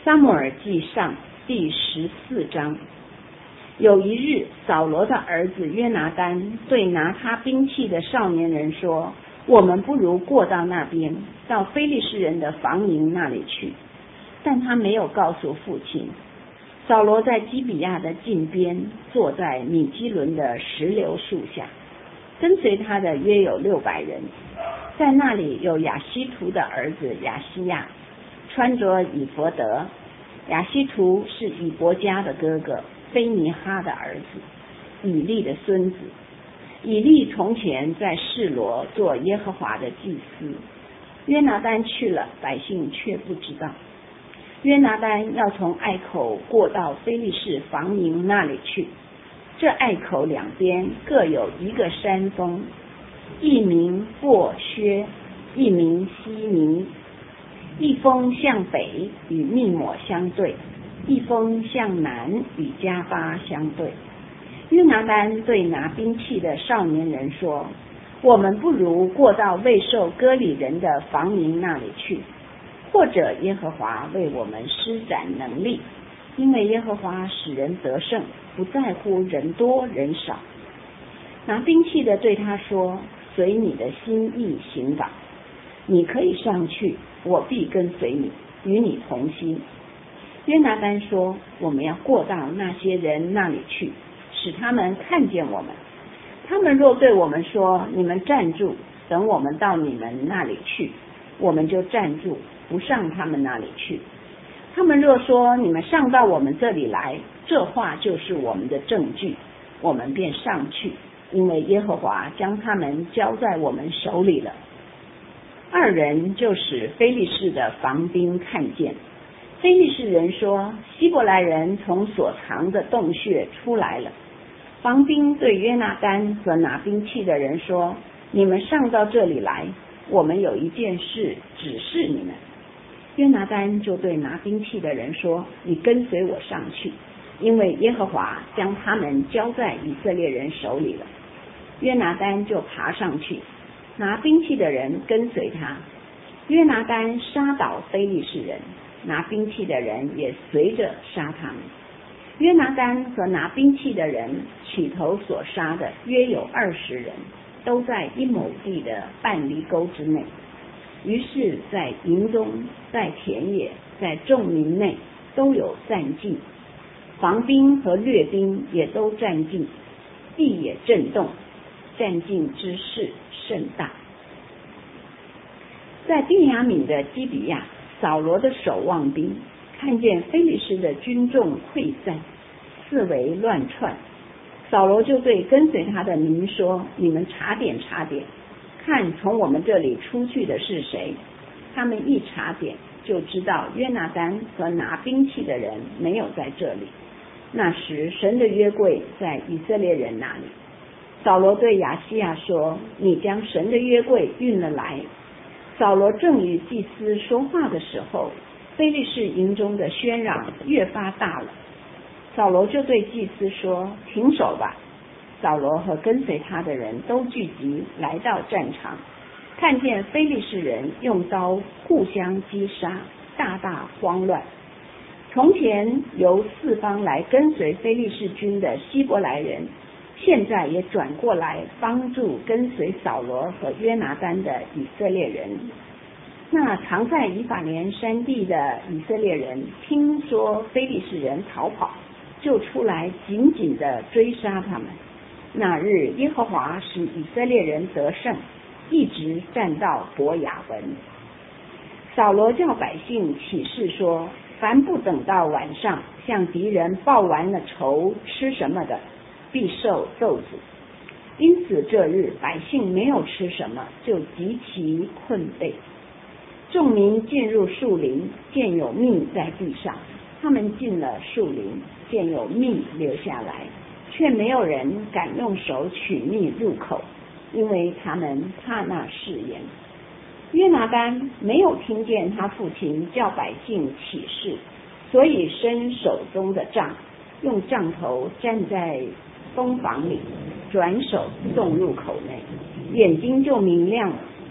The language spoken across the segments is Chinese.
撒母耳记上第14章。有一日，扫罗的儿子约拿单对拿他兵器的少年人说：我们不如过到那边，到非利士人的防营那里去。但他没有告诉父亲。扫罗在基比亚的近边，坐在米基伦的石榴树下，跟随他的约有600人。在那里有亚希图的儿子亚西亚，穿着以弗得。亚希图是以伯家的哥哥，非尼哈的儿子，以利的孙子。以利从前在示罗做耶和华的祭司。约拿单去了，百姓却不知道。约拿单要从隘口过到非利士防营那里去，这隘口两边各有一个山峰，一名伯薛，一名西尼。一峰向北与密抹相对，一峰向南与加巴相对。约拿单对拿兵器的少年人说：我们不如过到未受割礼人的防营那里去，或者耶和华为我们施展能力，因为耶和华使人得胜，不在乎人多人少。拿兵器的对他说：随你的心意行吧，你可以上去，我必跟随你，与你同心。约拿单说：我们要过到那些人那里去，使他们看见我们。他们若对我们说：你们站住，等我们到你们那里去，我们就站住，不上他们那里去。他们若说：你们上到我们这里来，这话就是我们的证据，我们便上去，因为耶和华将他们交在我们手里了。2人就使非利士的防兵看见。非利士人说：希伯来人从所藏的洞穴出来了。防兵对约拿单和拿兵器的人说：你们上到这里来，我们有一件事指示你们。约拿单就对拿兵器的人说：你跟随我上去，因为耶和华将他们交在以色列人手里了。约拿单就爬上去，拿兵器的人跟随他。约拿单杀倒非利士人，拿兵器的人也随着杀他们。约拿单和拿兵器的人起头所杀的约有20人，都在1亩地的半犁沟之内。于是在营中，在田野，在众民内都有战尽，防兵和掠兵也都战尽，地也震动，战尽之事甚大。在便雅悯的基比亚，扫罗的守望兵看见非利士的军众溃散，四围乱窜。扫罗就对跟随他的民说：你们查点查点，看从我们这里出去的是谁。他们一查点，就知道约拿单和拿兵器的人没有在这里。那时神的约柜在以色列人那里。扫罗对亚西亚说：你将神的约柜运了来。扫罗正与祭司说话的时候，非利士营中的喧嚷越发大了。扫罗就对祭司说：停手吧。扫罗和跟随他的人都聚集来到战场，看见非利士人用刀互相击杀，大大慌乱。从前由四方来跟随非利士军的希伯来人，现在也转过来帮助跟随扫罗和约拿单的以色列人。那藏在以法莲山地的以色列人听说非利士人逃跑，就出来紧紧地追杀他们。那日耶和华使以色列人得胜，一直战到伯亚文。扫罗叫百姓起誓说：凡不等到晚上向敌人报完了仇吃什么的，必受咒诅。因此这日百姓没有吃什么，就极其困惫。众民进入树林，见有蜜在地上，他们进了树林，见有蜜留下来，却没有人敢用手取蜜入口，因为他们怕那誓言。约拿单没有听见他父亲叫百姓起誓，所以伸手中的杖，用杖头站在蜂房里，转手送入口内，眼睛就明亮了。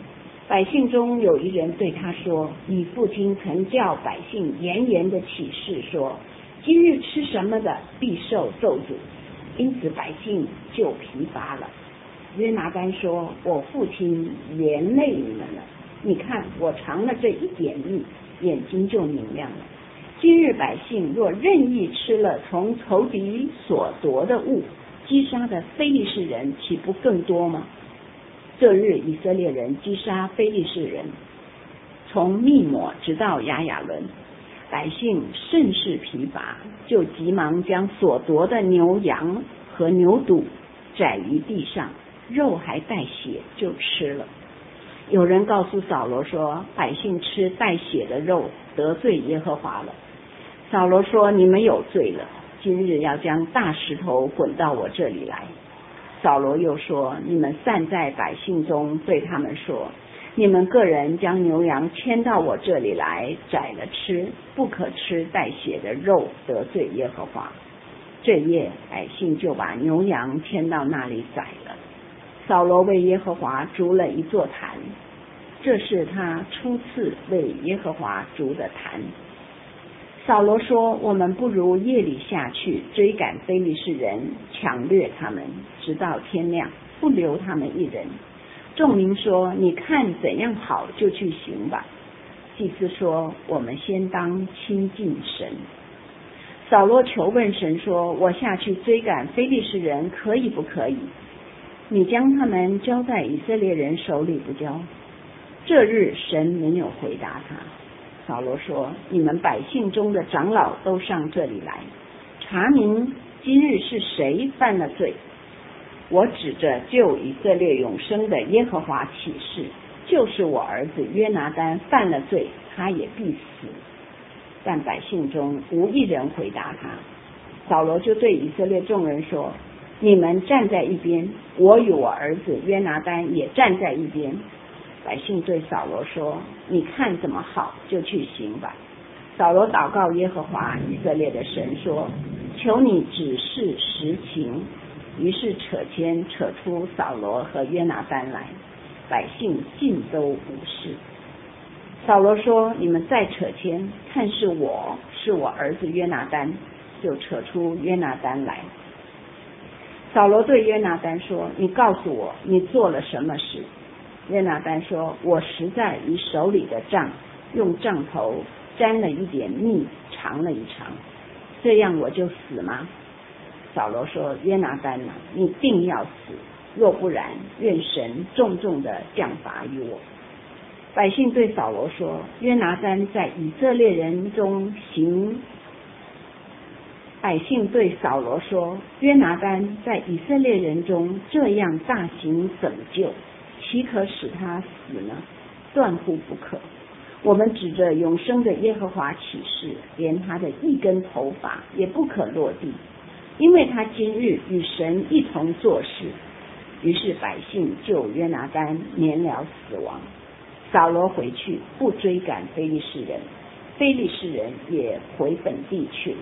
百姓中有一人对他说：你父亲曾叫百姓严严的起誓说，今日吃什么的必受咒诅，因此百姓就疲乏了。约拿单说：我父亲连累你们了，你看我尝了这一点蜜，眼睛就明亮了。今日百姓若任意吃了从仇敌所夺的物，击杀的非利士人岂不更多吗？这日以色列人击杀非利士人，从密抹直到亚雅伦，百姓甚是疲乏，就急忙将所夺的牛羊和牛犊宰于地上，肉还带血就吃了。有人告诉扫罗说，百姓吃带血的肉得罪耶和华了。扫罗说，你们有罪了，今日要将大石头滚到我这里来。扫罗又说，你们散在百姓中，对他们说，你们个人将牛羊牵到我这里来宰了吃，不可吃带血的肉，得罪耶和华。这夜百姓就把牛羊牵到那里宰了。扫罗为耶和华筑了一座坛，这是他初次为耶和华筑的坛。扫罗说，我们不如夜里下去追赶非利士人，抢掠他们，直到天亮，不留他们一人。众民说，你看怎样好就去行吧。祭司说，我们先当亲近神。扫罗求问神说，我下去追赶非利士人可以不可以？你将他们交在以色列人手里不交？这日神没有回答他。扫罗说，你们百姓中的长老都上这里来，查明今日是谁犯了罪。我指着救以色列永生的耶和华起誓，就是我儿子约拿单犯了罪，他也必死。但百姓中无一人回答他。扫罗就对以色列众人说，你们站在一边，我与我儿子约拿单也站在一边。百姓对扫罗说，你看怎么好就去行吧。扫罗祷告耶和华以色列的神说，求你指示实情。于是扯签扯出扫罗和约拿单来，百姓尽都无事。扫罗说，你们再扯签，看是我儿子约拿单，就扯出约拿单来。扫罗对约拿单说，你告诉我你做了什么事。约拿单说，我实在以手里的杖用杖头沾了一点蜜尝了一尝，这样我就死吗？扫罗说，约拿单啊，你定要死，若不然愿神重重的降罚于我。百姓对扫罗说，约拿单在以色列人中行百姓对扫罗说，约拿单在以色列人中这样大行拯救，岂可使他死呢？断乎不可。我们指着永生的耶和华起誓，连他的一根头发也不可落地，因为他今日与神一同做事。于是百姓就约拿单免了死亡。扫罗回去，不追赶非利士人，非利士人也回本地去了。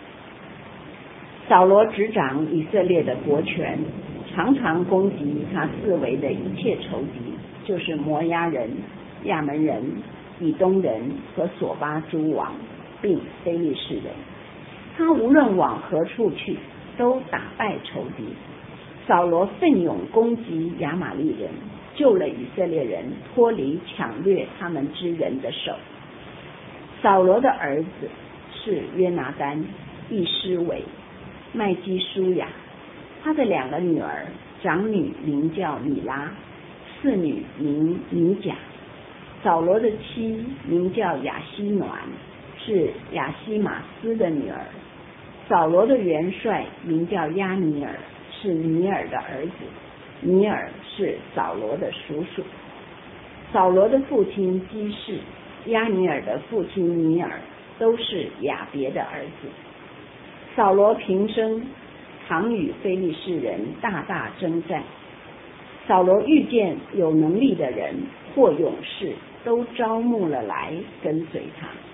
扫罗执掌以色列的国权，常常攻击他四围的一切仇敌，就是摩押人、亚门人、以东人和索巴诸王，并非利士人。他无论往何处去，都打败仇敌。扫罗奋勇攻击亚玛力人，救了以色列人脱离抢掠他们之人的手。扫罗的儿子是约拿单、以施伟、麦基舒雅。他的两个女儿，长女名叫米拉，次女名米甲。扫罗的妻名叫亚希暖，是亚希马斯的女儿。扫罗的元帅名叫亚尼尔，是尼尔的儿子。尼尔是扫罗的叔叔。扫罗的父亲基士，亚尼尔的父亲尼尔，都是亚别的儿子。扫罗平生常与非利士人大大征战。扫罗遇见有能力的人或勇士，都招募了来跟随他。